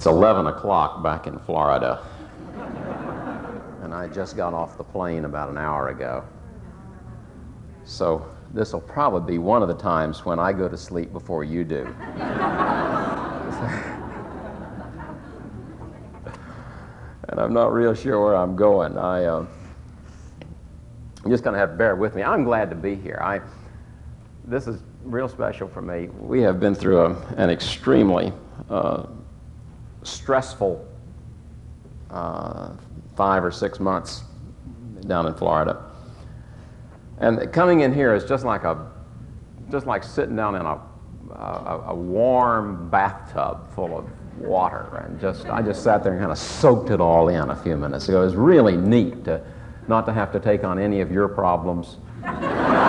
It's 11 o'clock back in Florida, and I just got off the plane about an hour ago. So this will probably be one of the times when I go to sleep before you do. And I'm not real sure where I'm going. You're just going to have to bear with me. I'm glad to be here. This is real special for me. We have been through an extremely stressful 5 or 6 months down in Florida. And coming in here is just like sitting down in a warm bathtub full of water, and I just sat there and kind of soaked it all in a few minutes ago. It was really neat not to have to take on any of your problems, and,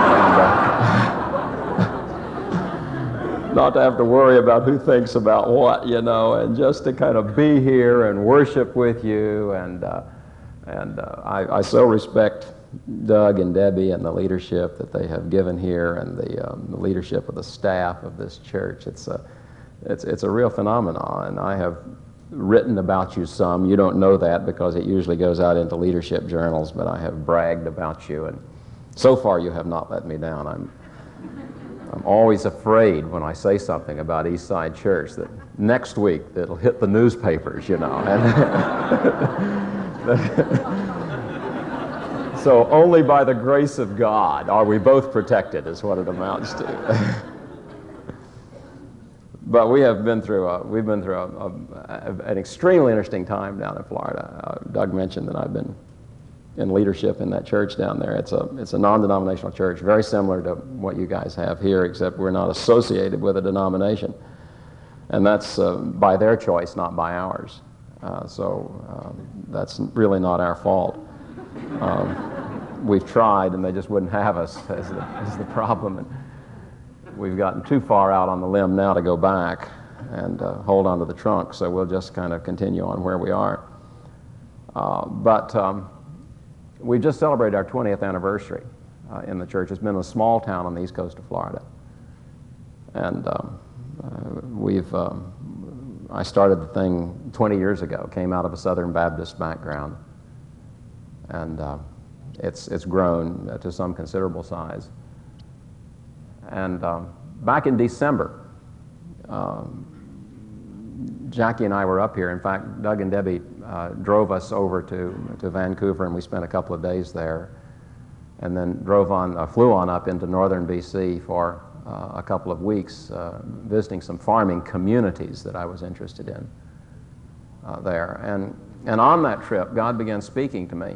not to have to worry about who thinks about what, and just to kind of be here and worship with you. And I so respect Doug and Debbie and the leadership that they have given here, and the leadership of the staff of this church. It's a real phenomenon, and I have written about you some. You don't know that because it usually goes out into leadership journals, but I have bragged about you, and so far you have not let me down. I'm always afraid when I say something about Eastside Church that next week it'll hit the newspapers, And so only by the grace of God are we both protected, is what it amounts to. But we've been through an extremely interesting time down in Florida. Doug mentioned that I've been in leadership in that church down there. It's a non-denominational church, very similar to what you guys have here, except we're not associated with a denomination, and that's by their choice, not by ours. So that's really not our fault. We've tried, and they just wouldn't have us, is the problem. And we've gotten too far out on the limb now to go back and hold on to the trunk, so we'll just kind of continue on where we are. But we just celebrated our 20th anniversary in the church. It's been a small town on the east coast of Florida. And I started the thing 20 years ago, came out of a Southern Baptist background. And it's grown to some considerable size. And back in December, Jackie and I were up here. In fact, Doug and Debbie drove us over to Vancouver, and we spent a couple of days there, and then flew on up into northern BC for a couple of weeks, visiting some farming communities that I was interested in there. And on that trip, God began speaking to me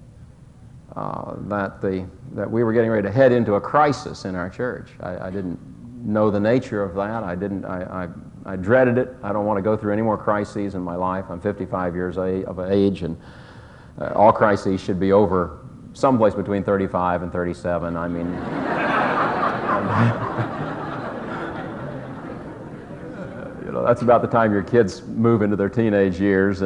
that we were getting ready to head into a crisis in our church. I didn't know the nature of that. I dreaded it. I don't want to go through any more crises in my life. I'm 55 years of age, and all crises should be over someplace between 35 and 37. I mean, that's about the time your kids move into their teenage years,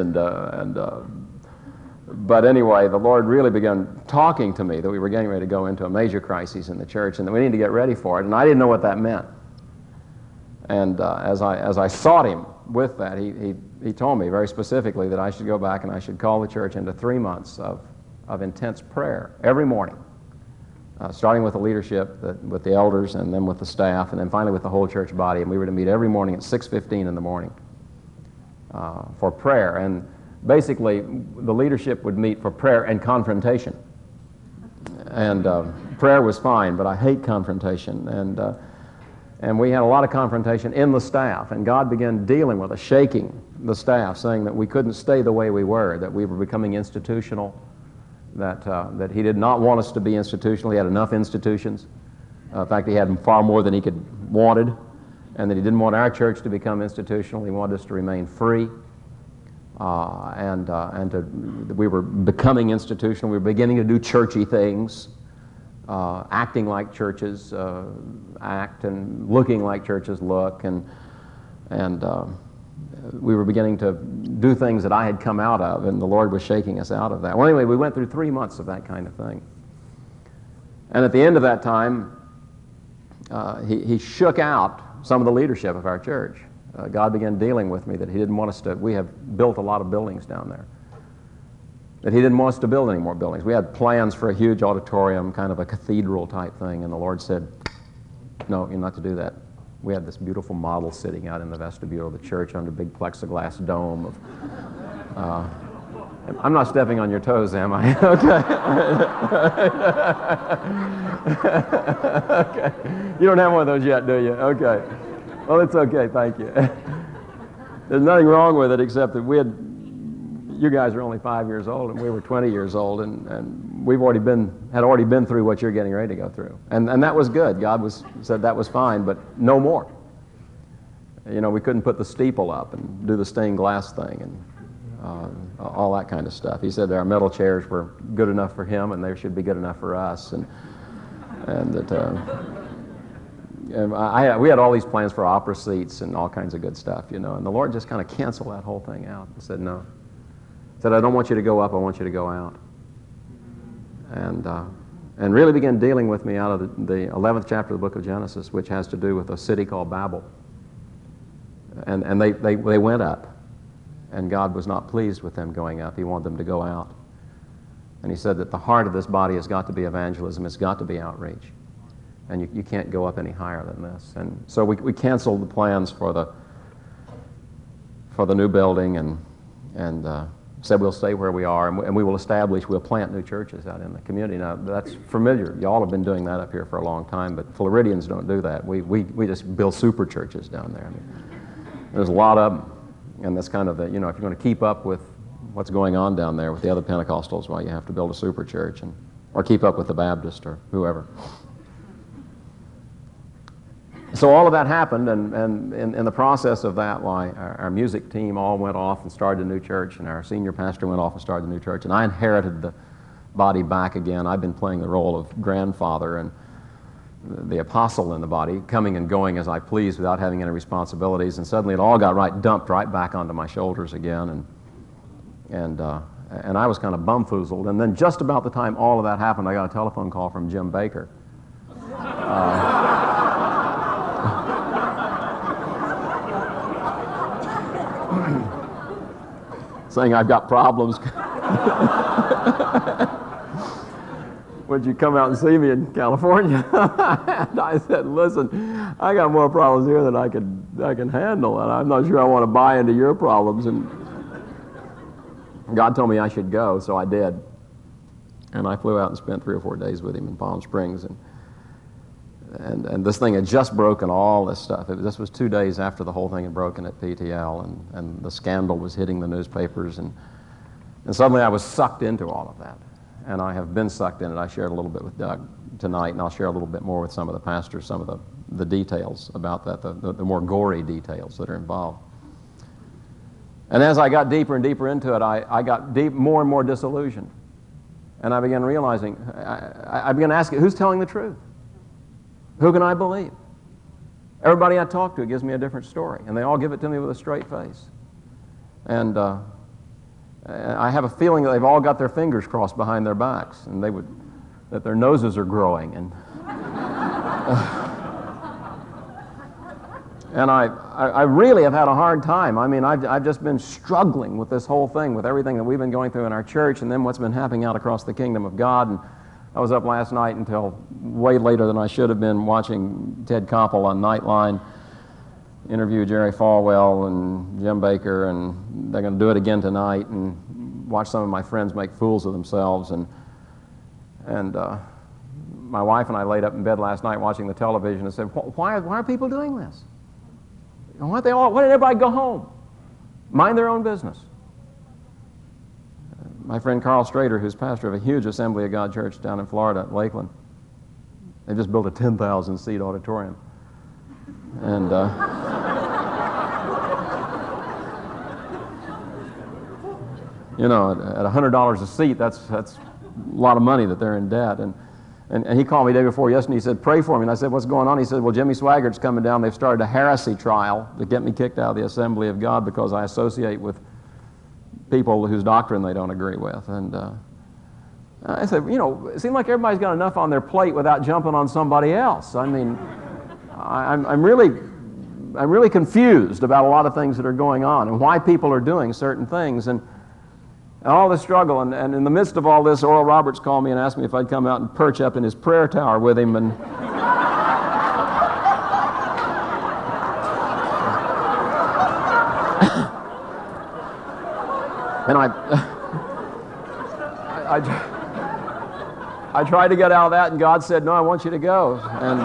but anyway, the Lord really began talking to me that we were getting ready to go into a major crisis in the church, and that we needed to get ready for it, and I didn't know what that meant. And as I sought Him with that, He told me very specifically that I should go back and I should call the church into 3 months of intense prayer every morning, starting with the leadership, with the elders, and then with the staff, and then finally with the whole church body. And we were to meet every morning at 6:15 in the morning for prayer. And basically, the leadership would meet for prayer and confrontation. And prayer was fine, but I hate confrontation. And we had a lot of confrontation in the staff, and God began dealing with us, shaking the staff, saying that we couldn't stay the way we were, that we were becoming institutional, that He did not want us to be institutional. He had enough institutions. In fact, He had far more than He wanted, and that He didn't want our church to become institutional. He wanted us to remain free. We were becoming institutional. We were beginning to do churchy things, acting like churches act and looking like churches look, and we were beginning to do things that I had come out of, and the Lord was shaking us out of that. Well, anyway, we went through 3 months of that kind of thing. And at the end of that time, he shook out some of the leadership of our church. God began dealing with me that He didn't want us to, we have built a lot of buildings down there, that He didn't want us to build any more buildings. We had plans for a huge auditorium, kind of a cathedral type thing, and the Lord said, no, you're not to do that. We had this beautiful model sitting out in the vestibule of the church under a big plexiglass dome of, I'm not stepping on your toes, am I? Okay. Okay. You don't have one of those yet, do you? Okay. Well, it's okay, thank you. There's nothing wrong with it except that you guys are only 5 years old and we were 20 years old, and we've had already been through what you're getting ready to go through. And that was good. God said that was fine, but no more. You know, we couldn't put the steeple up and do the stained glass thing and all that kind of stuff. He said our metal chairs were good enough for Him and they should be good enough for us. And we had all these plans for opera seats and all kinds of good stuff, you know. And the Lord just kind of canceled that whole thing out and said, no. He said, I don't want you to go up, I want you to go out. And really began dealing with me out of the 11th chapter of the book of Genesis, which has to do with a city called Babel. And they went up. And God was not pleased with them going up. He wanted them to go out. And He said that the heart of this body has got to be evangelism. It's got to be outreach. And you can't go up any higher than this. And so we canceled the plans for the new building and said we'll stay where we are and we'll plant new churches out in the community. Now, that's familiar. Y'all have been doing that up here for a long time, but Floridians don't do that. We just build super churches down there. I mean, there's a lot of them. And that's kind of if you're going to keep up with what's going on down there with the other Pentecostals, well, you have to build a super church, or keep up with the Baptist or whoever. So all of that happened, and in the process of that, our music team all went off and started a new church, and our senior pastor went off and started a new church, and I inherited the body back again. I've been playing the role of grandfather and the apostle in the body, coming and going as I pleased without having any responsibilities, and suddenly it all got dumped right back onto my shoulders again, and I was kind of bumfoozled. And then just about the time all of that happened, I got a telephone call from Jim Baker. Saying I've got problems. Would you come out and see me in California? And I said, listen, I got more problems here than I can handle, and I'm not sure I want to buy into your problems. And God told me I should go, so I did. And I flew out and spent 3 or 4 days with him in Palm Springs. And this thing had just broken, all this stuff. This was 2 days after the whole thing had broken at PTL, and the scandal was hitting the newspapers. And suddenly I was sucked into all of that. And I have been sucked in it. I shared a little bit with Doug tonight, and I'll share a little bit more with some of the pastors, some of the details about that, the more gory details that are involved. And as I got deeper and deeper into it, I got more and more disillusioned. And I began realizing, I began asking, who's telling the truth? Who can I believe? Everybody I talk to gives me a different story, and they all give it to me with a straight face. And I have a feeling that they've all got their fingers crossed behind their backs, and that their noses are growing. And I really have had a hard time. I mean, I've just been struggling with this whole thing, with everything that we've been going through in our church, and then what's been happening out across the kingdom of God. And I was up last night until way later than I should have been, watching Ted Koppel on Nightline interview Jerry Falwell and Jim Baker, and they're going to do it again tonight, and watch some of my friends make fools of themselves. And my wife and I laid up in bed last night watching the television and said, why are people doing this? Why don't everybody go home? Mind their own business. My friend Carl Strader, who's pastor of a huge Assembly of God church down in Florida, Lakeland, they just built a 10,000-seat auditorium. And you know, at $100 a seat, that's a lot of money that they're in debt. And he called me the day before yesterday, and he said, pray for me. And I said, what's going on? He said, well, Jimmy Swaggart's coming down. They've started a heresy trial to get me kicked out of the Assembly of God because I associate with people whose doctrine they don't agree with. And I said, you know, it seems like everybody's got enough on their plate without jumping on somebody else. I mean, I'm really really confused about a lot of things that are going on and why people are doing certain things. And all this struggle, and in the midst of all this, Oral Roberts called me and asked me if I'd come out and perch up in his prayer tower with him. And and I tried to get out of that, and God said, "No, I want you to go." And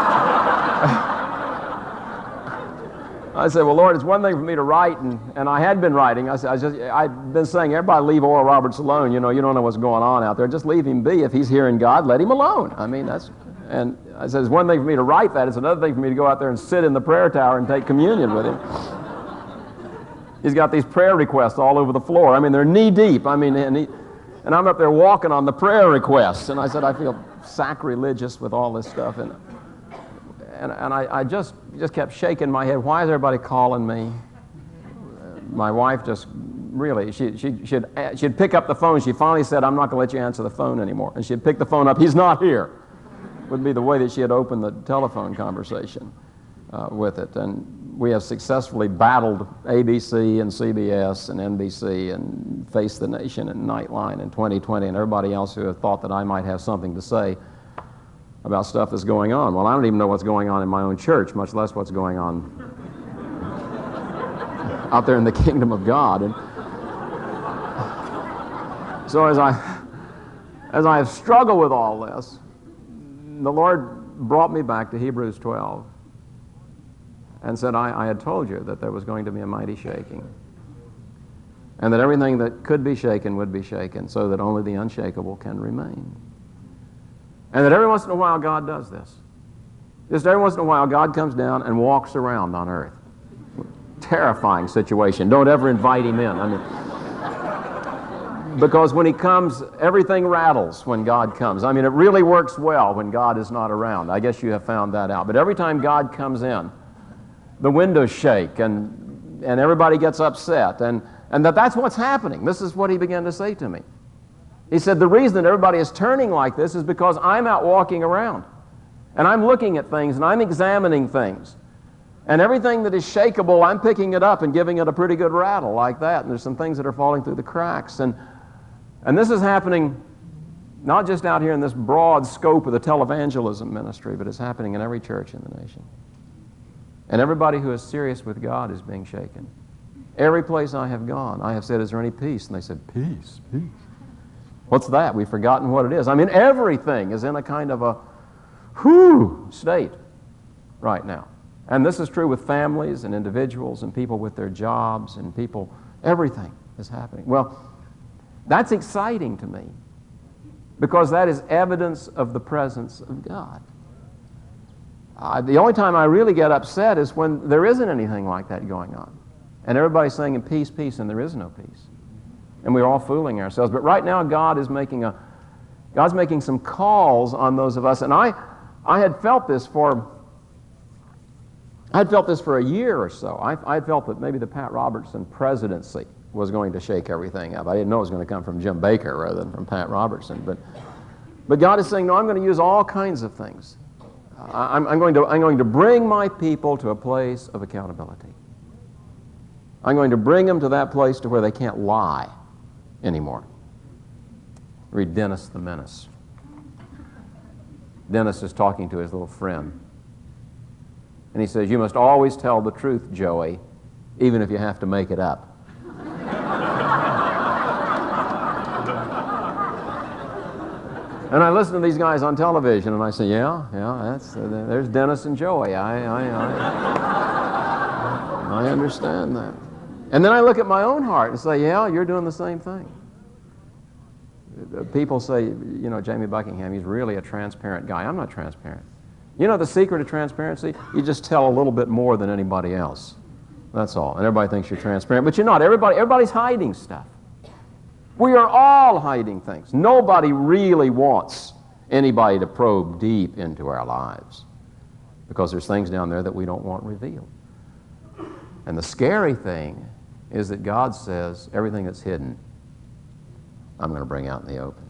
I said, "Well, Lord, it's one thing for me to write," and I had been writing. I'd been saying, everybody leave Oral Roberts alone. You know, you don't know what's going on out there. Just leave him be. If he's hearing God, let him alone. I mean, and I said, it's one thing for me to write that. It's another thing for me to go out there and sit in the prayer tower and take communion with him. He's got these prayer requests all over the floor. I mean, they're knee deep. I mean, and I'm up there walking on the prayer requests. And I said, I feel sacrilegious with all this stuff. And I just kept shaking my head. Why is everybody calling me? My wife just really, she'd pick up the phone. She finally said, "I'm not going to let you answer the phone anymore." And she'd pick the phone up. "He's not here," would be the way that she had opened the telephone conversation with it. And we have successfully battled ABC and CBS and NBC and Face the Nation and Nightline and 2020 and everybody else who have thought that I might have something to say about stuff that's going on. Well, I don't even know what's going on in my own church, much less what's going on out there in the kingdom of God. And so as I have struggled with all this, the Lord brought me back to Hebrews 12 and said, I had told you that there was going to be a mighty shaking, and that everything that could be shaken would be shaken, so that only the unshakable can remain. And that every once in a while God does this. Just every once in a while God comes down and walks around on earth. Terrifying situation. Don't ever invite him in. I mean, because when he comes, everything rattles when God comes. I mean, it really works well when God is not around. I guess you have found that out. But every time God comes in, the windows shake and everybody gets upset. And that's what's happening. This is what he began to say to me. He said, the reason that everybody is turning like this is because I'm out walking around. And I'm looking at things and I'm examining things. And everything that is shakeable, I'm picking it up and giving it a pretty good rattle like that. And there's some things that are falling through the cracks. And this is happening not just out here in this broad scope of the televangelism ministry, but it's happening in every church in the nation. And everybody who is serious with God is being shaken. Every place I have gone, I have said, "Is there any peace?" And they said, "Peace, peace. What's that? We've forgotten what it is." I mean, everything is in a kind of a state right now. And this is true with families and individuals and people with their jobs and people. Everything is happening. Well, that's exciting to me because that is evidence of the presence of God. The only time I really get upset is when there isn't anything like that going on. And everybody's saying, "Peace, peace," and there is no peace. And we're all fooling ourselves. But right now, God's making some calls on those of us. And I had felt this for a year or so. I had felt that maybe the Pat Robertson presidency was going to shake everything up. I didn't know it was going to come from Jim Baker rather than from Pat Robertson. But God is saying, no, I'm going to use all kinds of things. I'm going to bring my people to a place of accountability. I'm going to bring them to that place to where they can't lie anymore. Read Dennis the Menace. Dennis is talking to his little friend. And he says, "You must always tell the truth, Joey, even if you have to make it up." And I listen to these guys on television, and I say, yeah, there's Dennis and Joey. I understand that. And then I look at my own heart and say, yeah, you're doing the same thing. People say, Jamie Buckingham, he's really a transparent guy. I'm not transparent. You know the secret of transparency? You just tell a little bit more than anybody else. That's all. And everybody thinks you're transparent, but you're not. Everybody's hiding stuff. We are all hiding things. Nobody really wants anybody to probe deep into our lives because there's things down there that we don't want revealed. And the scary thing is that God says everything that's hidden, I'm going to bring out in the open.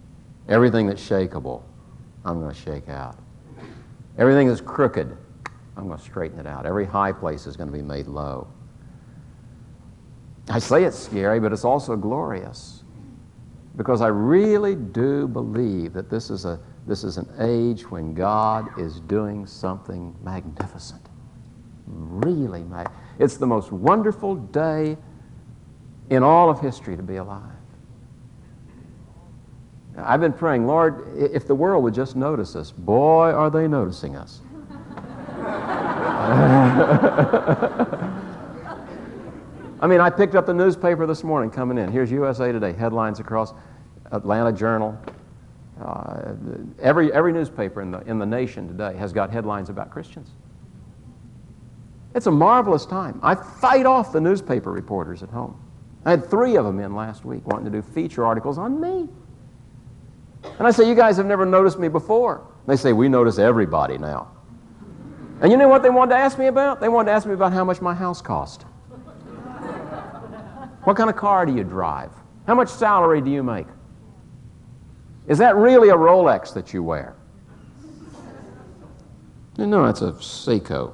Everything that's shakeable, I'm going to shake out. Everything that's crooked, I'm going to straighten it out. Every high place is going to be made low. I say it's scary, but it's also glorious, because I really do believe that this is an age when God is doing something magnificent. Really it's the most wonderful day in all of history to be alive. I've been praying, Lord, if the world would just notice us. Boy, are they noticing us. I mean, I picked up the newspaper this morning coming in. Here's USA Today, headlines across Atlanta Journal. Every newspaper in the nation today has got headlines about Christians. It's a marvelous time. I fight off the newspaper reporters at home. I had 3 of them in last week wanting to do feature articles on me. And I say, you guys have never noticed me before. They say, we notice everybody now. And you know what they wanted to ask me about? They wanted to ask me about how much my house cost. What kind of car do you drive? How much salary do you make? Is that really a Rolex that you wear? No, it's a Seiko.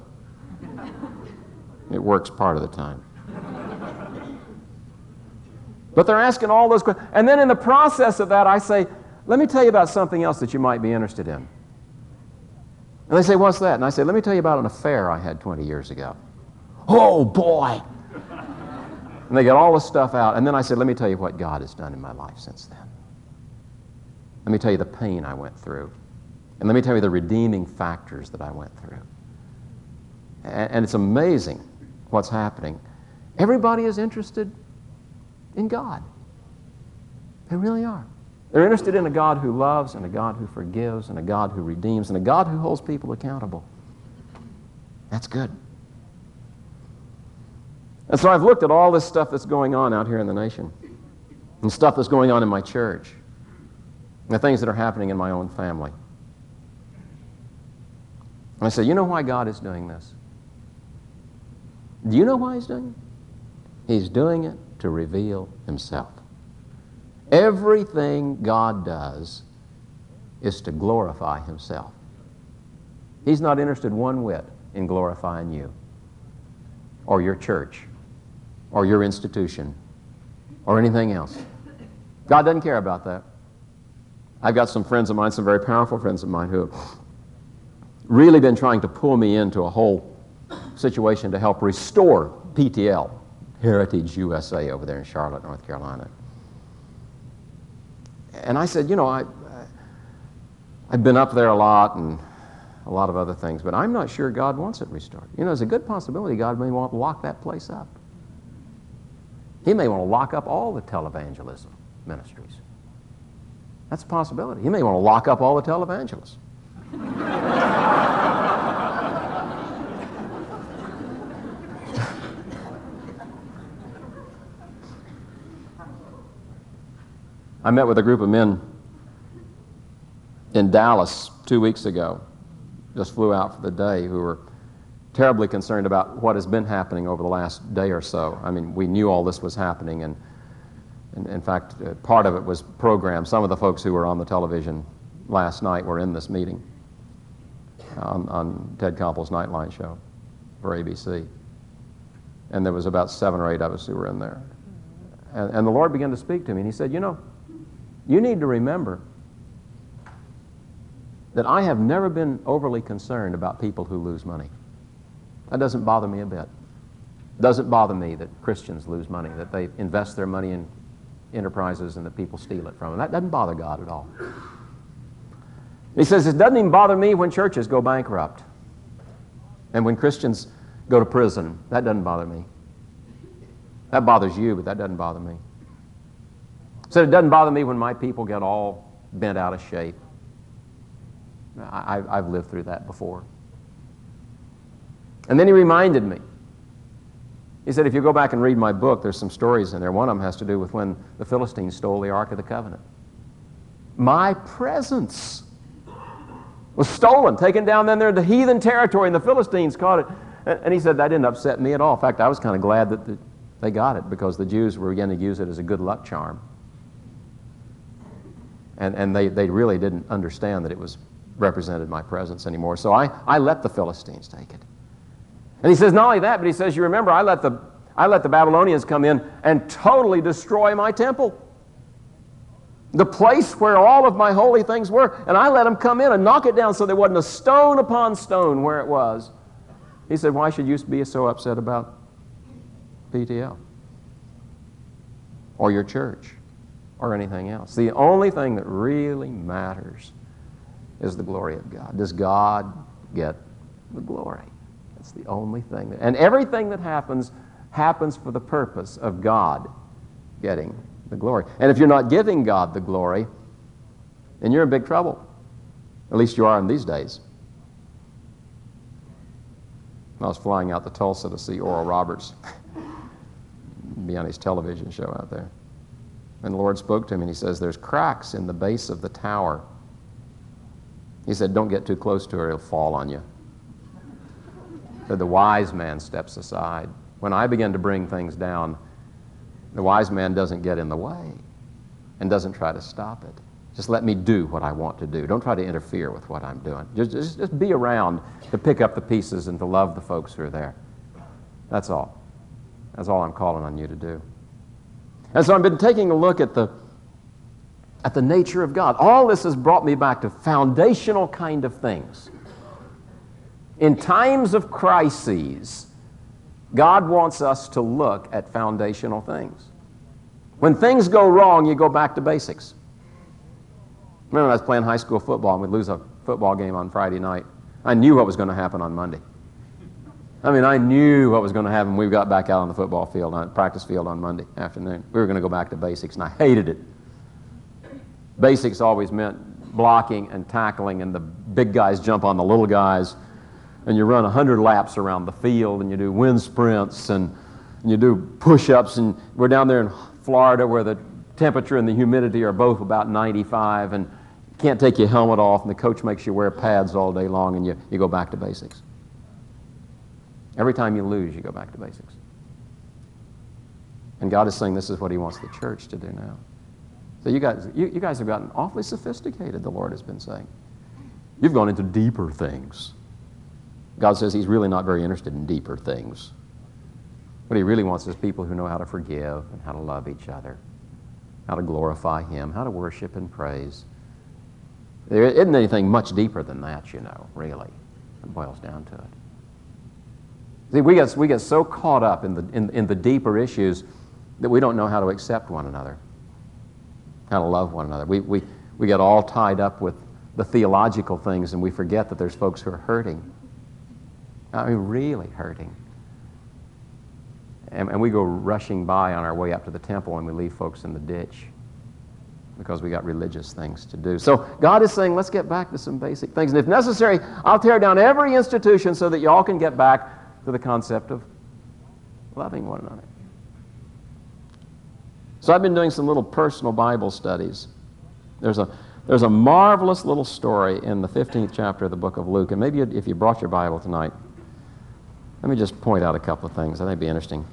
It works part of the time. But they're asking all those questions. And then in the process of that, I say, let me tell you about something else that you might be interested in. And they say, what's that? And I say, let me tell you about an affair I had 20 years ago. Oh, boy. And they get all this stuff out. And then I said, let me tell you what God has done in my life since then. Let me tell you the pain I went through. And let me tell you the redeeming factors that I went through. And it's amazing what's happening. Everybody is interested in God. They really are. They're interested in a God who loves, and a God who forgives, and a God who redeems, and a God who holds people accountable. That's good. And so I've looked at all this stuff that's going on out here in the nation, and stuff that's going on in my church, and the things that are happening in my own family. And I say, you know why God is doing this? Do you know why He's doing it? He's doing it to reveal Himself. Everything God does is to glorify Himself. He's not interested one whit in glorifying you, or your church, or your institution, or anything else. God doesn't care about that. I've got some friends of mine, some very powerful friends of mine, who have really been trying to pull me into a whole situation to help restore PTL, Heritage USA, over there in Charlotte, North Carolina. And I said, you know, I've been up there a lot and a lot of other things, but I'm not sure God wants it restored. You know, there's a good possibility God may want to lock that place up. He may want to lock up all the televangelism ministries. That's a possibility. He may want to lock up all the televangelists. I met with a group of men in Dallas 2 weeks ago, just flew out for the day, who were terribly concerned about what has been happening over the last day or so. I mean, we knew all this was happening, and in fact, part of it was programmed. Some of the folks who were on the television last night were in this meeting on Ted Koppel's Nightline show for ABC. And there was about 7 or 8 of us who were in there. And the Lord began to speak to me, and He said, you know, you need to remember that I have never been overly concerned about people who lose money. That doesn't bother me a bit. It doesn't bother me that Christians lose money, that they invest their money in enterprises and that people steal it from them. That doesn't bother God at all. He says, it doesn't even bother me when churches go bankrupt and when Christians go to prison. That doesn't bother me. That bothers you, but that doesn't bother me. He said, it doesn't bother me when my people get all bent out of shape. I've lived through that before. And then He reminded me. He said, if you go back and read my book, there's some stories in there. One of them has to do with when the Philistines stole the Ark of the Covenant. My presence was stolen, taken down then there into heathen territory, and the Philistines caught it. And he said, that didn't upset me at all. In fact, I was kind of glad that they got it, because the Jews were beginning to use it as a good luck charm. And they really didn't understand that it was represented my presence anymore. So I let the Philistines take it. And he says, not only that, but he says, you remember, I let the Babylonians come in and totally destroy my temple. The place where all of my holy things were, and I let them come in and knock it down so there wasn't a stone upon stone where it was. He said, why should you be so upset about PTL? Or your church? Or anything else? The only thing that really matters is the glory of God. Does God get the glory? That's the only thing. And everything that happens for the purpose of God getting the glory. And if you're not giving God the glory, then you're in big trouble. At least you are in these days. I was flying out to Tulsa to see Oral Roberts be on his television show out there. And the Lord spoke to him and he says, there's cracks in the base of the tower. He said, don't get too close to it, it'll fall on you. So the wise man steps aside. When I begin to bring things down, the wise man doesn't get in the way and doesn't try to stop it. Just let me do what I want to do. Don't try to interfere with what I'm doing. Just be around to pick up the pieces and to love the folks who are there. That's all. That's all I'm calling on you to do. And so I've been taking a look at the nature of God. All this has brought me back to foundational kind of things. In times of crises, God wants us to look at foundational things. When things go wrong, you go back to basics. Remember when I was playing high school football and we'd lose a football game on Friday night? I knew what was going to happen on Monday. I knew what was going to happen when we got back out on the football field, on practice field on Monday afternoon. We were going to go back to basics, and I hated it. Basics always meant blocking and tackling, and the big guys jump on the little guys, and you run 100 laps around the field, and you do wind sprints, and you do push-ups, and we're down there in Florida where the temperature and the humidity are both about 95, and you can't take your helmet off, and the coach makes you wear pads all day long, and you go back to basics. Every time you lose, you go back to basics. And God is saying this is what he wants the church to do now. So you guys have gotten awfully sophisticated, the Lord has been saying. You've gone into deeper things. God says he's really not very interested in deeper things. What he really wants is people who know how to forgive and how to love each other, how to glorify him, how to worship and praise. There isn't anything much deeper than that, really. It boils down to it. See, we get so caught up in the deeper issues that we don't know how to accept one another, how to love one another. We get all tied up with the theological things, and we forget that there's folks who are hurting. Really hurting. And we go rushing by on our way up to the temple, and we leave folks in the ditch because we got religious things to do. So God is saying, let's get back to some basic things. And if necessary, I'll tear down every institution so that you all can get back to the concept of loving one another. So I've been doing some little personal Bible studies. There's a marvelous little story in the 15th chapter of the book of Luke, and maybe if you brought your Bible tonight, let me just point out a couple of things. I think it'd be interesting.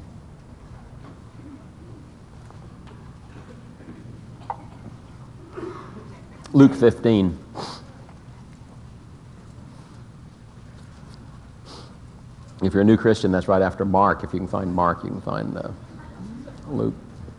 Luke 15. If you're a new Christian, that's right after Mark. If you can find Mark, you can find Luke.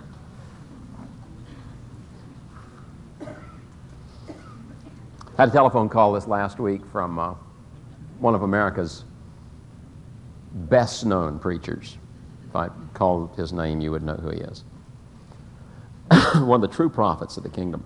I had a telephone call this last week from one of America's best-known preachers. If I called his name, you would know who he is. One of the true prophets of the kingdom.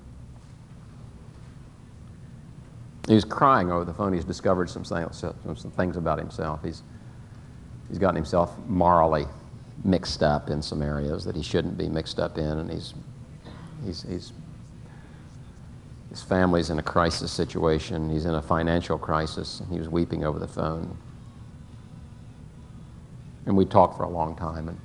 He was crying over the phone. He's discovered some things about himself. He's gotten himself morally mixed up in some areas that he shouldn't be mixed up in, and his family's in a crisis situation. He's in a financial crisis, and he was weeping over the phone. And we talked for a long time,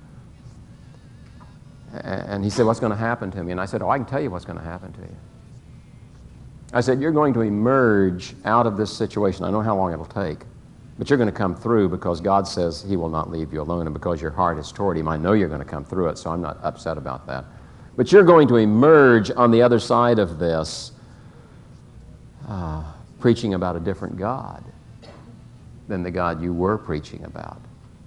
and he said, what's going to happen to me? And I said, I can tell you what's going to happen to you. I said, you're going to emerge out of this situation. I know how long it'll take, but you're going to come through because God says he will not leave you alone, and because your heart is toward him, I know you're going to come through it, so I'm not upset about that. But you're going to emerge on the other side of this preaching about a different God than the God you were preaching about.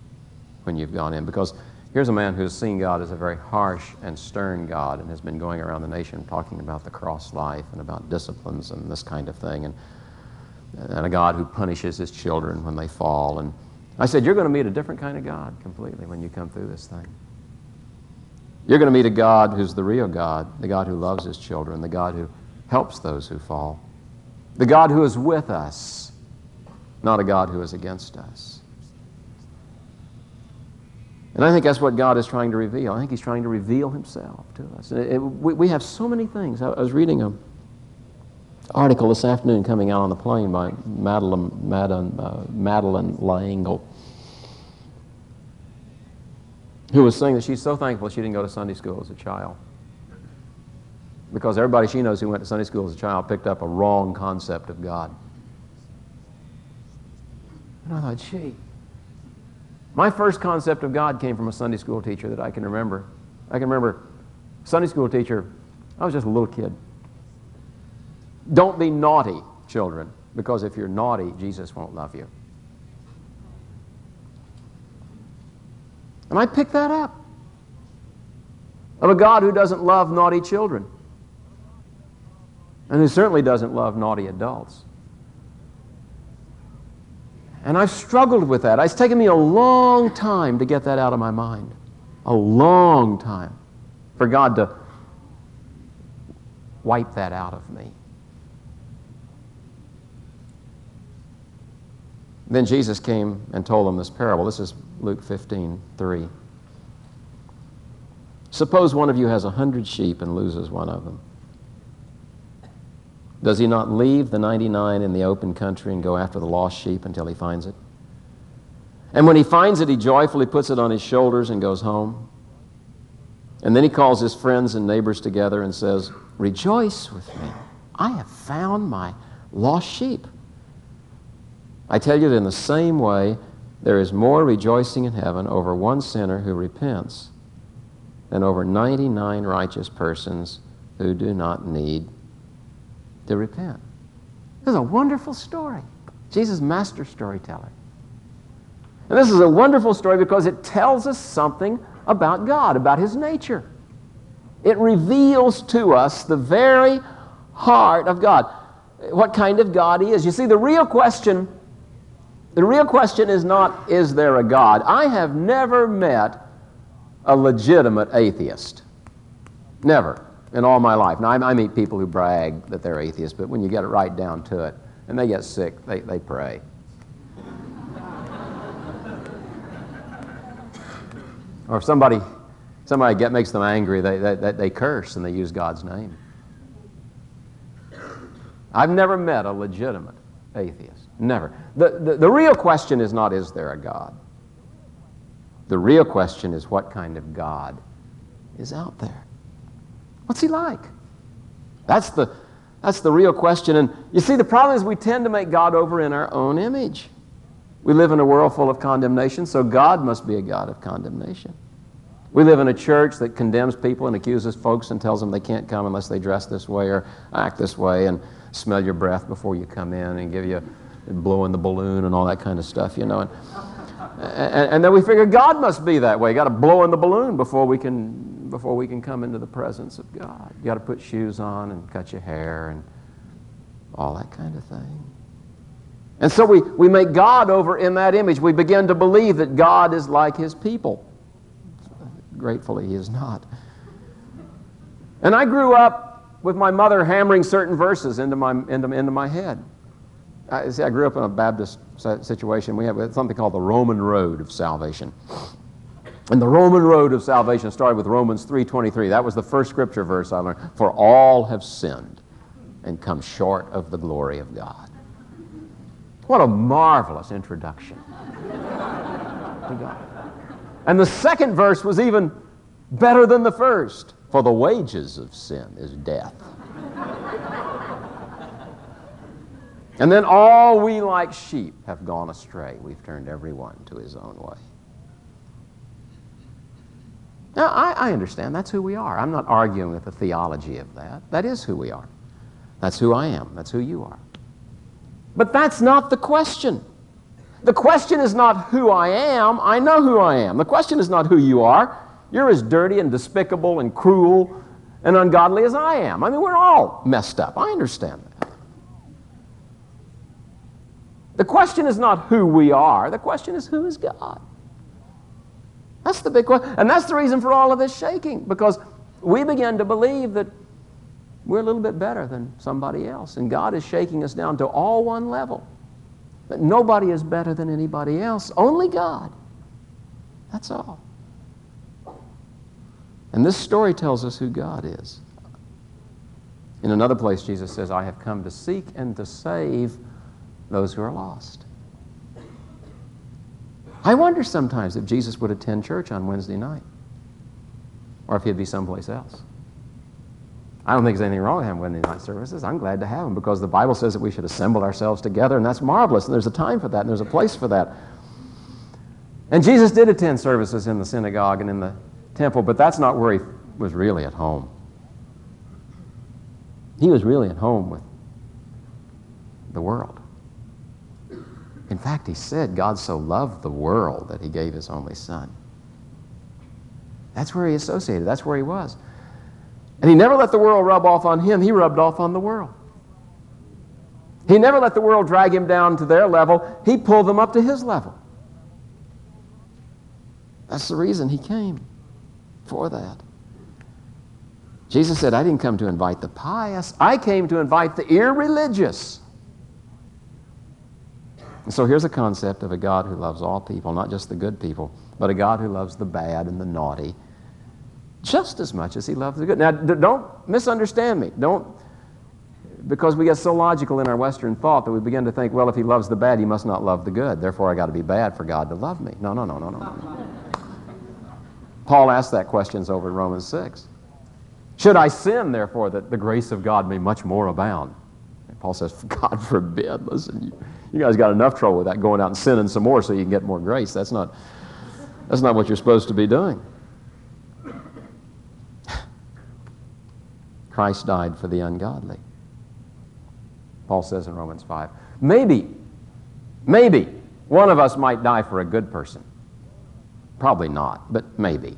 when you've gone in. Because here's a man who's seen God as a very harsh and stern God and has been going around the nation talking about the cross life and about disciplines and this kind of thing, and a God who punishes his children when they fall. And I said, you're going to meet a different kind of God completely when you come through this thing. You're going to meet a God who's the real God, the God who loves his children, the God who helps those who fall, the God who is with us, not a God who is against us. And I think that's what God is trying to reveal. I think he's trying to reveal himself to us. We have so many things. I was reading an article this afternoon coming out on the plane by Madeline L'Engle, who was saying that she's so thankful she didn't go to Sunday school as a child, because everybody she knows who went to Sunday school as a child picked up a wrong concept of God. And I thought, gee, my first concept of God came from a Sunday school teacher that I can remember. I can remember Sunday school teacher, I was just a little kid. Don't be naughty, children, because if you're naughty, Jesus won't love you. And I picked that up, of a God who doesn't love naughty children, and who certainly doesn't love naughty adults. And I've struggled with that. It's taken me a long time to get that out of my mind. A long time for God to wipe that out of me. Then Jesus came and told them this parable. This is Luke 15:3. Suppose one of you has 100 sheep and loses one of them. Does he not leave the 99 in the open country and go after the lost sheep until he finds it? And when he finds it, he joyfully puts it on his shoulders and goes home. And then he calls his friends and neighbors together and says, rejoice with me. I have found my lost sheep. I tell you that in the same way, there is more rejoicing in heaven over one sinner who repents than over 99 righteous persons who do not need to repent. This is a wonderful story. Jesus, master storyteller. And this is a wonderful story because it tells us something about God, about his nature. It reveals to us the very heart of God, what kind of God he is. You see, the real question is not, is there a God? I have never met a legitimate atheist. Never. In all my life. Now, I meet people who brag that they're atheists, but when you get it right down to it, and they get sick, they pray. Or if somebody makes them angry, they curse and they use God's name. I've never met a legitimate atheist. Never. The real question is not, is there a God? The real question is, what kind of God is out there? What's he like? That's the real question. And you see, the problem is we tend to make God over in our own image. We live in a world full of condemnation, so God must be a God of condemnation. We live in a church that condemns people and accuses folks and tells them they can't come unless they dress this way or act this way and smell your breath before you come in and give you blowing the balloon and all that kind of stuff, you know. And then we figure God must be that way. You got to blow in the balloon before we can come into the presence of God. You got to put shoes on and cut your hair and all that kind of thing. And so we make God over in that image. We begin to believe that God is like his people. Gratefully, he is not. And I grew up with my mother hammering certain verses into my head. I grew up in a Baptist situation. We have something called the Roman Road of Salvation. And the Roman Road of Salvation started with Romans 3:23. That was the first scripture verse I learned. For all have sinned and come short of the glory of God. What a marvelous introduction to God. And the second verse was even better than the first. For the wages of sin is death. And then all we like sheep have gone astray. We've turned every one to his own way. Now, I understand that's who we are. I'm not arguing with the theology of that. That is who we are. That's who I am. That's who you are. But that's not the question. The question is not who I am. I know who I am. The question is not who you are. You're as dirty and despicable and cruel and ungodly as I am. I mean, we're all messed up. I understand that. The question is not who we are. The question is who is God. That's the big question. And that's the reason for all of this shaking, because we begin to believe that we're a little bit better than somebody else. And God is shaking us down to all one level. That nobody is better than anybody else. Only God. That's all. And this story tells us who God is. In another place, Jesus says, I have come to seek and to save those who are lost. I wonder sometimes if Jesus would attend church on Wednesday night, or if he'd be someplace else. I don't think there's anything wrong with having Wednesday night services. I'm glad to have them, because the Bible says that we should assemble ourselves together, and that's marvelous, and there's a time for that, and there's a place for that. And Jesus did attend services in the synagogue and in the temple, but that's not where he was really at home. He was really at home with the world. In fact, he said, God so loved the world that he gave his only Son. That's where he associated. That's where he was. And he never let the world rub off on him. He rubbed off on the world. He never let the world drag him down to their level. He pulled them up to his level. That's the reason he came, for that. Jesus said, I didn't come to invite the pious. I came to invite the irreligious. And so here's a concept of a God who loves all people, not just the good people, but a God who loves the bad and the naughty just as much as he loves the good. Now, don't misunderstand me. Because we get so logical in our Western thought that we begin to think, well, if he loves the bad, he must not love the good. Therefore, I got to be bad for God to love me. No. Paul asked that questions over in Romans 6. Should I sin, therefore, that the grace of God may much more abound? And Paul says, God forbid. Listen, you guys got enough trouble with that, going out and sinning some more so you can get more grace. That's not what you're supposed to be doing. Christ died for the ungodly. Paul says in Romans 5, maybe one of us might die for a good person. Probably not, but maybe.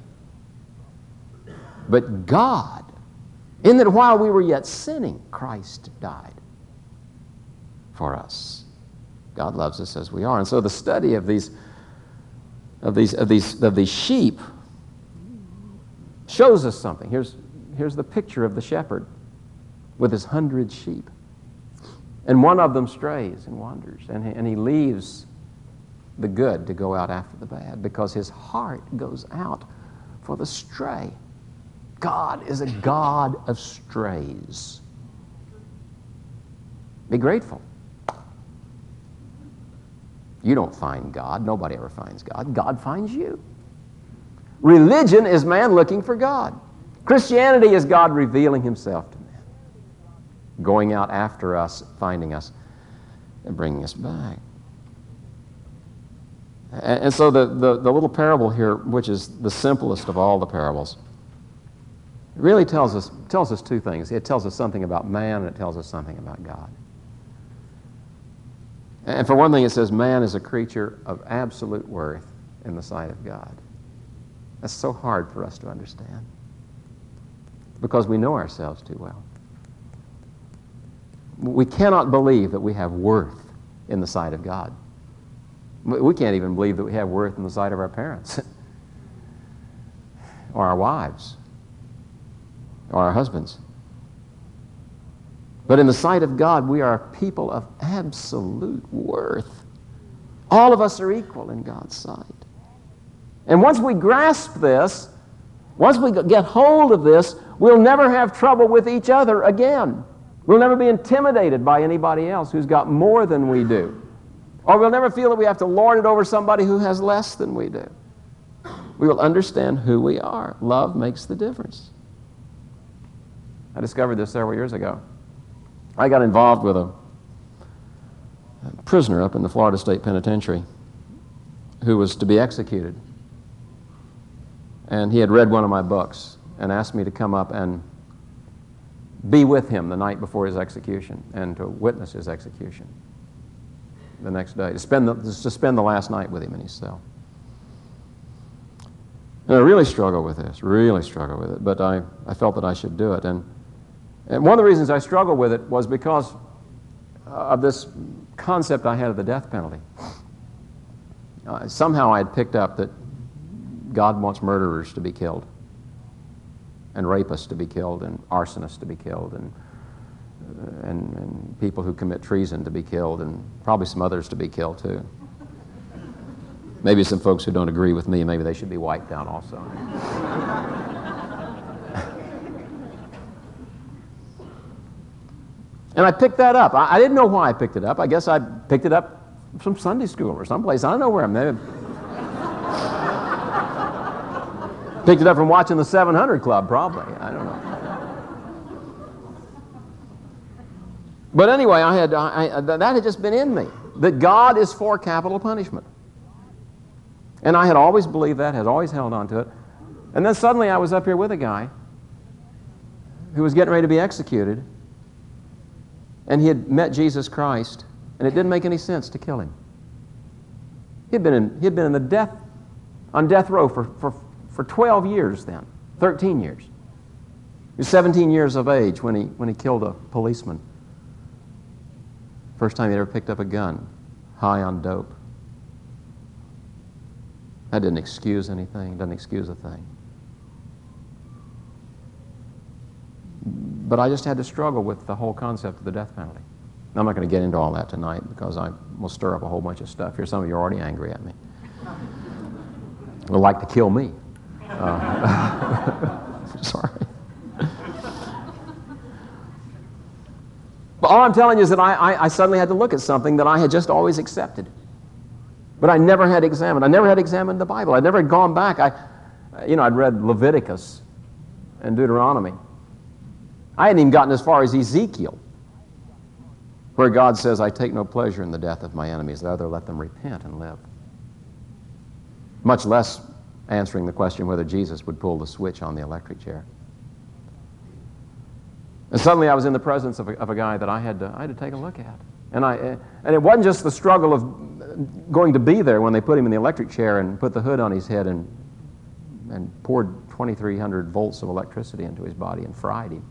But God, in that while we were yet sinning, Christ died for us. God loves us as we are. And so the study of these sheep shows us something. Here's the picture of the shepherd with his 100 sheep. And one of them strays and wanders, and he leaves the good to go out after the bad, because his heart goes out for the stray. God is a God of strays. Be grateful. You don't find God. Nobody ever finds God. God finds you. Religion is man looking for God. Christianity is God revealing himself to man, going out after us, finding us, and bringing us back. And so the little parable here, which is the simplest of all the parables, really tells us two things. It tells us something about man, and it tells us something about God. And for one thing, it says man is a creature of absolute worth in the sight of God. That's so hard for us to understand, because we know ourselves too well. We cannot believe that we have worth in the sight of God. We can't even believe that we have worth in the sight of our parents or our wives or our husbands. But in the sight of God, we are people of absolute worth. All of us are equal in God's sight. And once we grasp this, once we get hold of this, we'll never have trouble with each other again. We'll never be intimidated by anybody else who's got more than we do. Or we'll never feel that we have to lord it over somebody who has less than we do. We will understand who we are. Love makes the difference. I discovered this several years ago. I got involved with a prisoner up in the Florida State Penitentiary who was to be executed. And he had read one of my books and asked me to come up and be with him the night before his execution and to witness his execution. the next day, to spend the last night with him in his cell. And I really struggled with this, but I felt that I should do it. And one of the reasons I struggled with it was because of this concept I had of the death penalty. Somehow I had picked up that God wants murderers to be killed, and rapists to be killed, and arsonists to be killed, and people who commit treason to be killed, and probably some others to be killed too. Maybe some folks who don't agree with me, maybe they should be wiped out also. And I picked that up. I didn't know why I picked it up. I guess I picked it up from Sunday school or someplace. I don't know where I'm at. Picked it up from watching the 700 Club, probably. I don't know. But anyway, that had just been in me, that God is for capital punishment. And I had always believed that, had always held on to it. And then suddenly I was up here with a guy who was getting ready to be executed, and he had met Jesus Christ, and it didn't make any sense to kill him. He had been on death row for 12 years then, 13 years. He was 17 years of age when he killed a policeman. First time he ever picked up a gun, high on dope. That didn't excuse anything, doesn't excuse a thing. But I just had to struggle with the whole concept of the death penalty. I'm not going to get into all that tonight because I will stir up a whole bunch of stuff here. Some of you are already angry at me. Would like to kill me. Sorry. But all I'm telling you is that I suddenly had to look at something that I had just always accepted. But I never had examined. I never had examined the Bible. I never had gone back. I'd read Leviticus and Deuteronomy. I hadn't even gotten as far as Ezekiel, where God says, I take no pleasure in the death of my enemies, rather let them repent and live. Much less answering the question whether Jesus would pull the switch on the electric chair. And suddenly I was in the presence of a guy that I had to take a look at. And it wasn't just the struggle of going to be there when they put him in the electric chair and put the hood on his head and poured 2,300 volts of electricity into his body and fried him.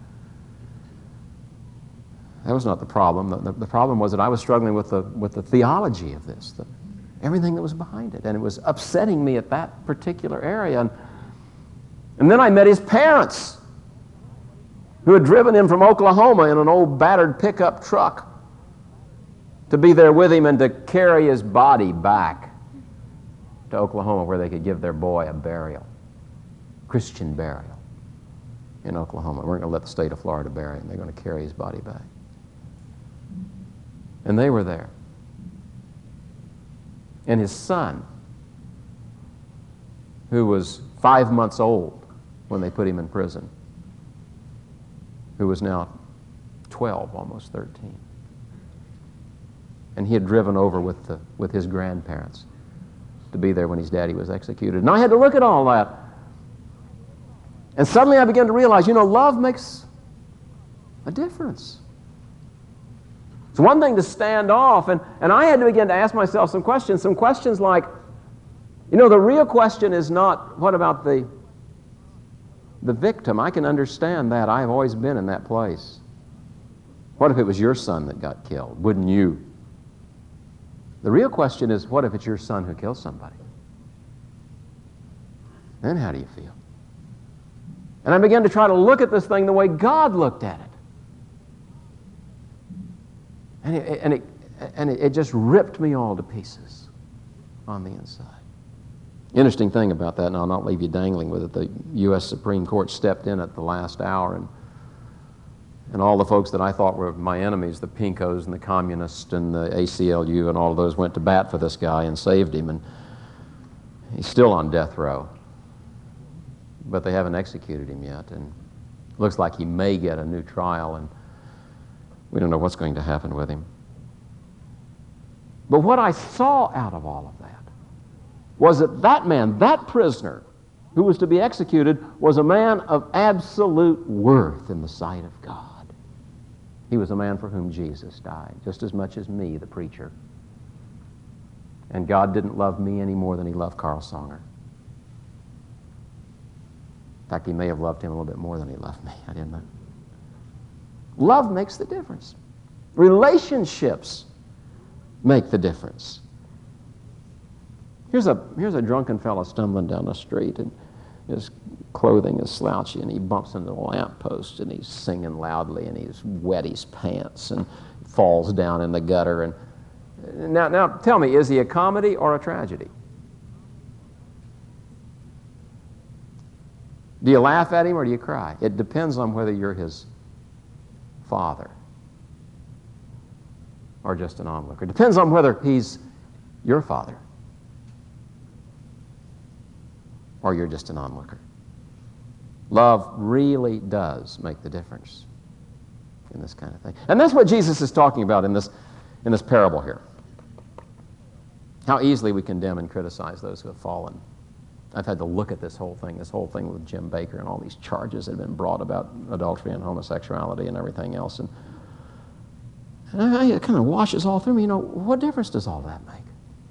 That was not the problem. The problem was that I was struggling with the theology of this, everything that was behind it, and it was upsetting me at that particular area. And then I met his parents, who had driven him from Oklahoma in an old battered pickup truck to be there with him and to carry his body back to Oklahoma where they could give their boy a burial, Christian burial in Oklahoma. We're going to let the state of Florida bury him. They're going to carry his body back. And they were there. And his son, who was 5 months old when they put him in prison, who was now 12, almost 13. And he had driven over with his grandparents to be there when his daddy was executed. And I had to look at all that. And suddenly I began to realize, love makes a difference. It's one thing to stand off, and I had to begin to ask myself some questions like, the real question is not, what about the victim? I can understand that. I have always been in that place. What if it was your son that got killed? Wouldn't you? The real question is, what if it's your son who kills somebody? Then how do you feel? And I began to try to look at this thing the way God looked at it. And it just ripped me all to pieces on the inside. Interesting thing about that, and I'll not leave you dangling with it, the U.S. Supreme Court stepped in at the last hour, and all the folks that I thought were my enemies, the Pinkos and the Communists and the ACLU and all of those, went to bat for this guy and saved him, and he's still on death row. But they haven't executed him yet, and it looks like he may get a new trial, and we don't know what's going to happen with him. But what I saw out of all of that was that man, that prisoner who was to be executed, was a man of absolute worth in the sight of God. He was a man for whom Jesus died, just as much as me, the preacher, And God didn't love me any more than he loved Carl Songer. In fact, he may have loved him a little bit more than he loved me. I didn't know. Love makes the difference. Relationships make the difference. Here's a drunken fellow stumbling down the street, and his clothing is slouchy, and he bumps into the lamppost, and he's singing loudly, and he's wet his pants, and falls down in the gutter. And now tell me, is he a comedy or a tragedy? Do you laugh at him or do you cry? It depends on whether you're his father or just an onlooker. It depends on whether he's your father or you're just an onlooker. Love really does make the difference in this kind of thing. And that's what Jesus is talking about in this parable here. How easily we condemn and criticize those who have fallen. I've had to look at this whole thing with Jim Bakker and all these charges that have been brought about adultery and homosexuality and everything else. And it kind of washes all through me. What difference does all that make?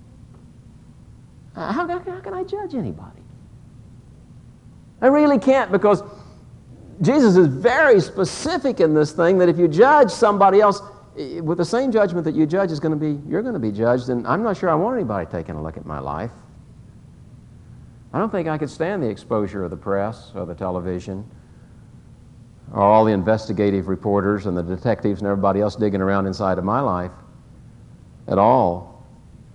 How can I judge anybody? I really can't, because Jesus is very specific in this thing that if you judge somebody else with the same judgment that you judge you're going to be judged, and I'm not sure I want anybody taking a look at my life. I don't think I could stand the exposure of the press or the television or all the investigative reporters and the detectives and everybody else digging around inside of my life at all.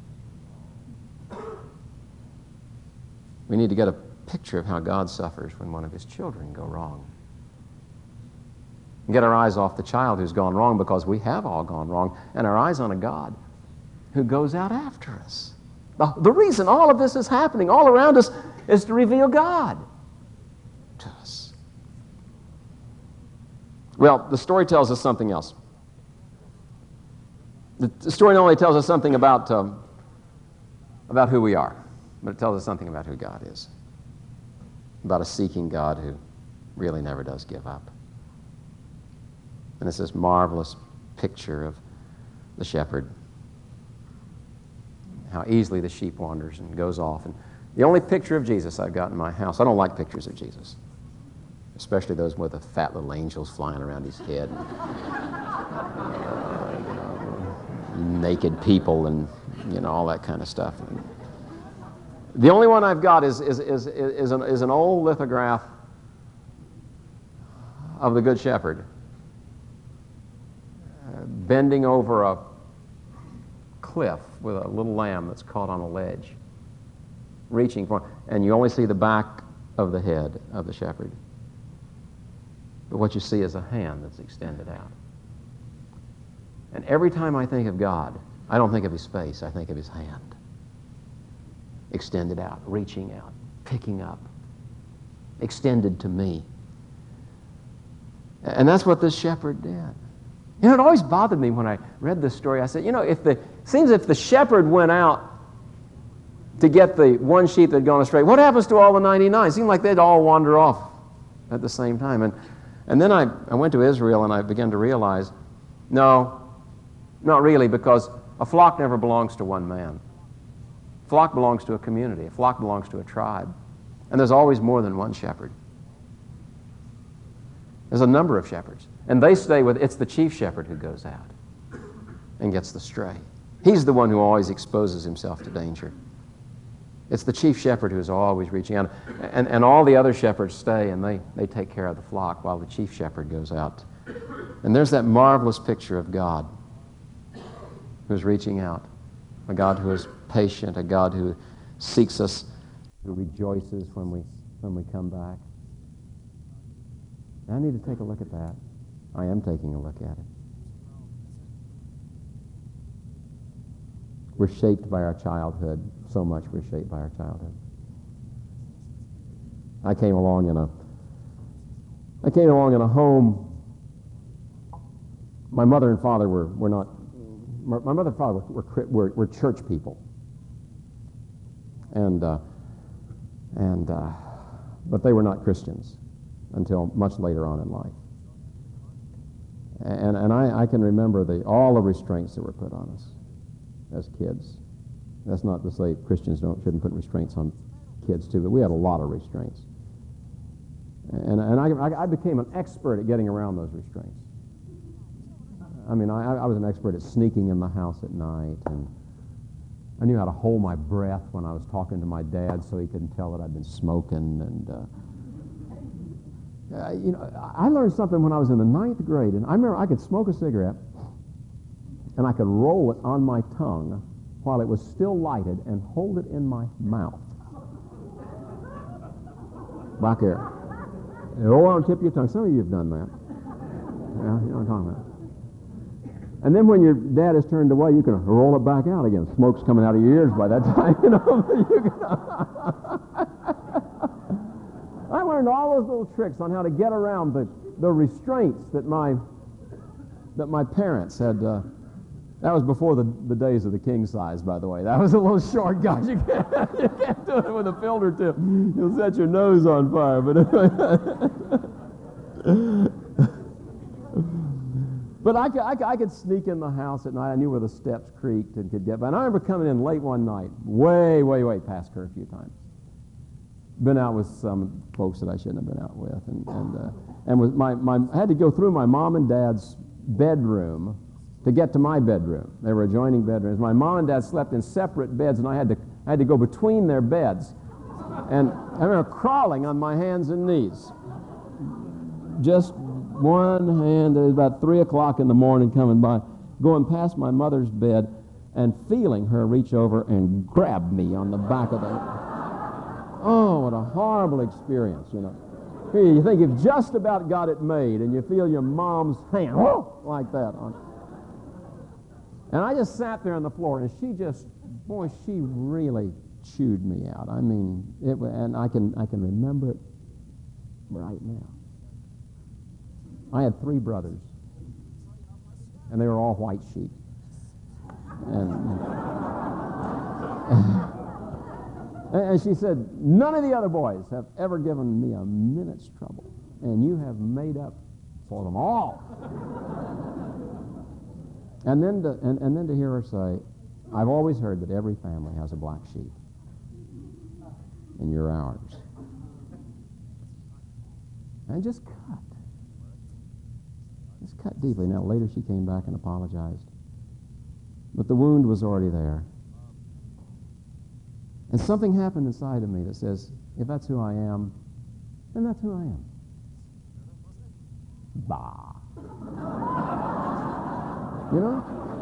We need to get a picture of how God suffers when one of his children go wrong. And get our eyes off the child who's gone wrong, because we have all gone wrong, and our eyes on a God who goes out after us. The reason all of this is happening all around us is to reveal God to us. Well, the story tells us something else. The story not only tells us something about who we are, but it tells us something about who God is. About a seeking God who really never does give up. And it's this marvelous picture of the shepherd. How easily the sheep wanders and goes off. And the only picture of Jesus I've got in my house, I don't like pictures of Jesus, especially those with the fat little angels flying around his head, and, naked people, and all that kind of stuff. And the only one I've got is an old lithograph of the Good Shepherd bending over a cliff with a little lamb that's caught on a ledge, reaching for, and you only see the back of the head of the shepherd. But what you see is a hand that's extended out. And every time I think of God, I don't think of his face, I think of his hand. Extended out, reaching out, picking up, extended to me. And that's what this shepherd did. It always bothered me when I read this story. I said, seems if the shepherd went out to get the one sheep that had gone astray, what happens to all the 99? It seemed like they'd all wander off at the same time. And then I went to Israel, and I began to realize, no, not really, because a flock never belongs to one man. A flock belongs to a community. A flock belongs to a tribe. And there's always more than one shepherd. There's a number of shepherds. And they stay with, it's the chief shepherd who goes out and gets the stray. He's the one who always exposes himself to danger. It's the chief shepherd who's always reaching out. And all the other shepherds stay, and they take care of the flock while the chief shepherd goes out. And there's that marvelous picture of God who's reaching out. A God who is patient, a God who seeks us, who rejoices when we come back. I need to take a look at that. I am taking a look at it. We're shaped by our childhood. So much we're shaped by our childhood. I came along in a home. My mother and father were not. My mother and father were church people. But they were not Christians until much later on in life. And I can remember all the restraints that were put on us as kids. That's not to say Christians shouldn't put restraints on kids too, but we had a lot of restraints. And I became an expert at getting around those restraints. I mean, I was an expert at sneaking in the house at night, and I knew how to hold my breath when I was talking to my dad so he couldn't tell that I'd been smoking. And I learned something when I was in the 9th grade, and I remember I could smoke a cigarette, and I could roll it on my tongue while it was still lighted and hold it in my mouth. Back there. Roll on the tip of your tongue. Some of you have done that. Yeah, you know what I'm talking about. And then when your dad is turned away, you can roll it back out again. Smoke's coming out of your ears by that time, you know. I learned all those little tricks on how to get around the restraints that my parents had. That was before the days of the king size, by the way. That was a little short guy. You can't do it with a filter tip. You'll set your nose on fire. But I could sneak in the house at night. I knew where the steps creaked and could get by. And I remember coming in late one night, way past curfew time. Been out with some folks that I shouldn't have been out with, and with I had to go through my mom and dad's bedroom to get to my bedroom. They were adjoining bedrooms. My mom and dad slept in separate beds, and I had to go between their beds. And I remember crawling on my hands and knees. Just one hand, it was about 3 o'clock in the morning coming by, going past my mother's bed and feeling her reach over and grab me on the back of the... Oh, what a horrible experience, you know. You think you've just about got it made, and you feel your mom's hand, like that on. And I just sat there on the floor, and she really chewed me out. I mean, and I can remember it right now. I had 3 brothers, and they were all white sheep. And she said, none of the other boys have ever given me a minute's trouble, and you have made up for them all. And then to hear her say, I've always heard that every family has a black sheep, and you're ours. And just cut deeply. Now, later she came back and apologized. But the wound was already there. And something happened inside of me that says, if that's who I am, then that's who I am. Bah. You know?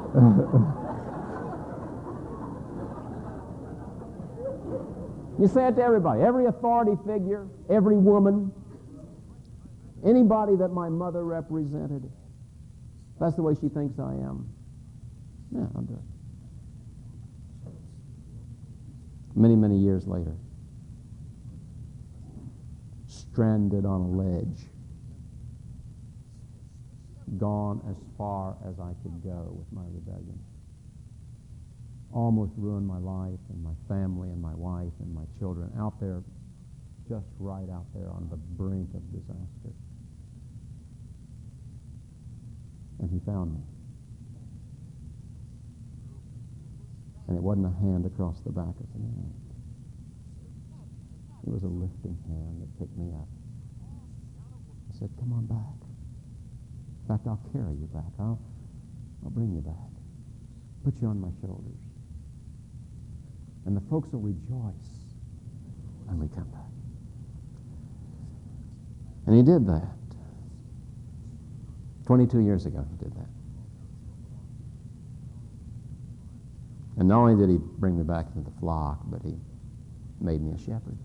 You say it to everybody, every authority figure, every woman, anybody that my mother represented. That's the way she thinks I am. Yeah, I'll do it. Many, many years later, stranded on a ledge, gone as far as I could go with my rebellion. Almost ruined my life and my family and my wife and my children, out there, just right out there on the brink of disaster. And he found me. And it wasn't a hand across the back of the neck. It was a lifting hand that picked me up. I said, come on back. In fact, I'll carry you back. I'll bring you back. Put you on my shoulders. And the folks will rejoice when we come back. And he did that. 22 years ago, he did that. And not only did he bring me back into the flock, but he made me a shepherd.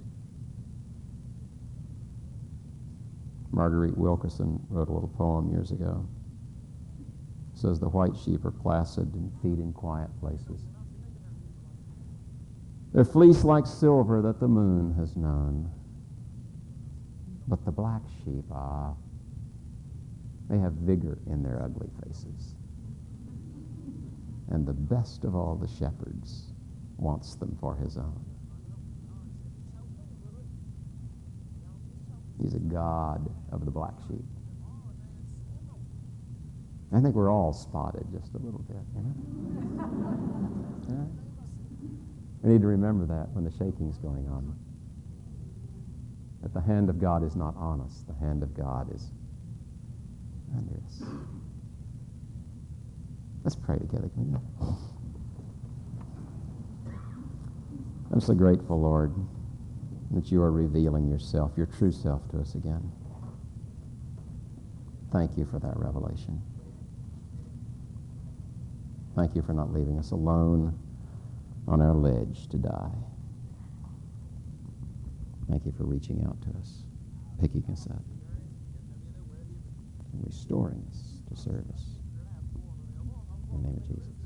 Marguerite Wilkerson wrote a little poem years ago. It says, the white sheep are placid and feed in quiet places. They're fleeced like silver that the moon has known. But the black sheep, they have vigor in their ugly faces. And the best of all the shepherds wants them for his own. He's a God of the black sheep. I think we're all spotted just a little bit, you know? Yeah. We need to remember that when the shaking's going on. That the hand of God is not on us. The hand of God is under us. Let's pray together. Can we do that? I'm so grateful, Lord, that you are revealing yourself, your true self to us again. Thank you for that revelation. Thank you for not leaving us alone on our ledge to die. Thank you for reaching out to us, picking us up, and restoring us to service. In the name of Jesus.